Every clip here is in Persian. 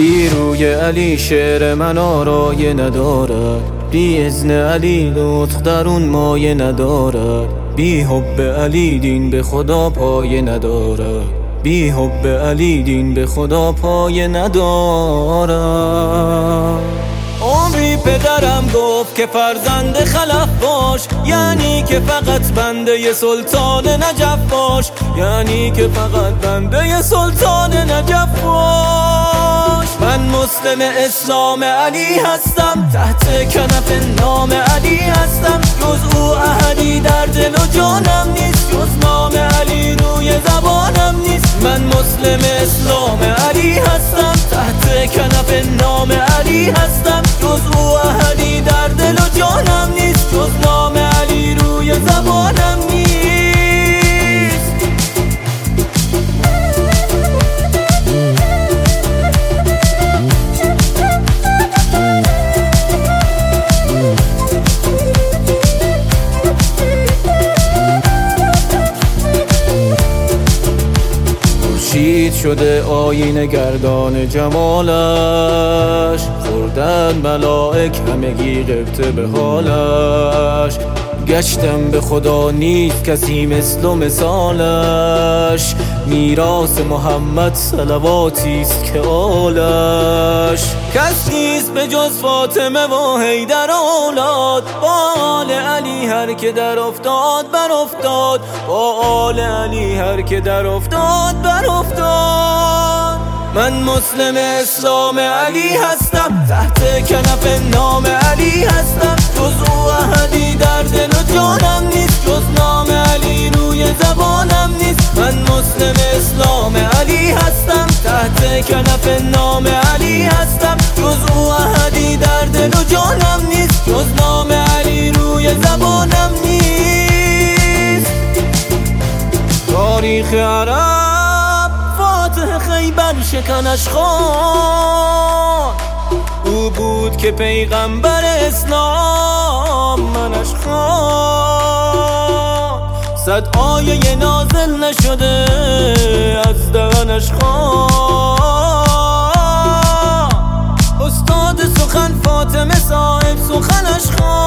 بی روی علی شعر من آرایه ندارد، بی اذن علی لطف در اون مایه ندارد، بی حب علی دین به خدا پایه ندارد، بی حب علی دین به خدا پایه ندارد. عمری پدرم گفت که فرزند خلف باش، یعنی که فقط بنده سلطان نجف باش، یعنی که فقط بنده سلطان نجف باش. من مسلم اسلام علی هستم، تحت کنف نام علی هستم، جز او احدی در دل و جانم نیست، جز نام علی روی زبانم نیست. من مسلم اسلام علی هستم، تحت کنف نام علی هستم، جز او احدی در دل و جانم نیست، جز نام علی روی زبانم نیست. خورشید شده آینه گردان جمالش، خوردن ملائک همگی غبطه به حالش. گشتم به خدا نیست کسی مثل و مثالش، میراث محمد صلواتیست که آلش. کس نیست به جز فاطمه و حیدر اولاد، با آل علی هر که در افتاد بر افتاد، با آل علی هر که در افتاد بر افتاد. من مسلم اسلام علی هستم، تحت کنف نام علی هستم، جز او احدی در دل و جانم نیست، جز نام علی روی زبانم نیست. من مسلم اسلام علی هستم، تحت کنف نام علی هستم، جز او احدی در دل و جانم نیست، جز نام علی روی زبانم نیست. تاریخ عرب فاتح خیبر شکنش خان، او بود که پیغمبر اسلام منش خوان. 100 آیه نازل نشده از دهنش خوان، استاد سخن فاطمه صاحب سخنش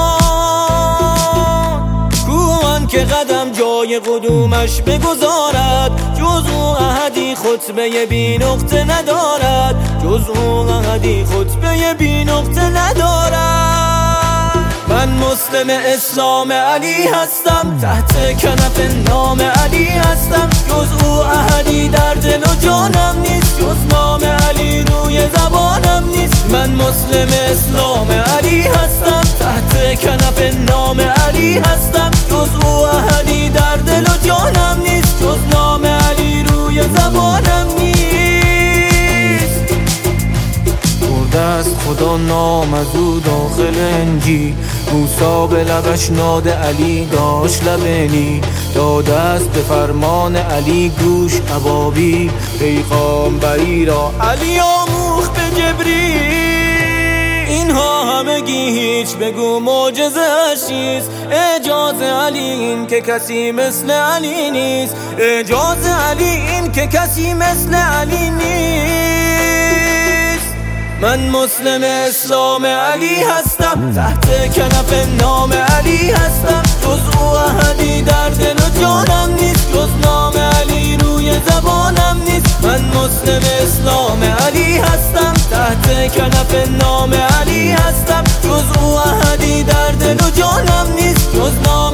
خوان. کوان که قدم جای قدومش بگذارد، جز او احدی خطبه بی نقطه ندارد، جز او احدی خطبه بی نقطه ندارد. من مسلم اسلام علی هستم، تحت کنف نام علی هستم، جز او احدی در دل و جانم نیست، جز نام علی روی زبانم نیست. من مسلم اسلام علی هستم، تحت کنف نام علی هستم، جز او احدی در دل و جانم نیست، جز نام علی روی زبانم نیست. برده از خدا نام از او داخل انجیل، موسی به لبش ناد علی داشت لبنی، داده است به فرمان علی گوش ابابی، پیغامبری را علی آموخت به جبریل. اینها همگی هیچ بگو معجزه‌اش چیست، اعجاز علی این که کسی مثل علی نیست، اعجاز علی این که کسی مثل علی نیست. من مسلم اسلام علی هستم، تحت کنف نام علی هستم، جز او احدی در دل و جانم نیست، جز نام علی روی زبانم نیست. من مسلم اسلام علی هستم، تحت کنف نام علی هستم، جز او احدی در دل و جانم نیست، جز نام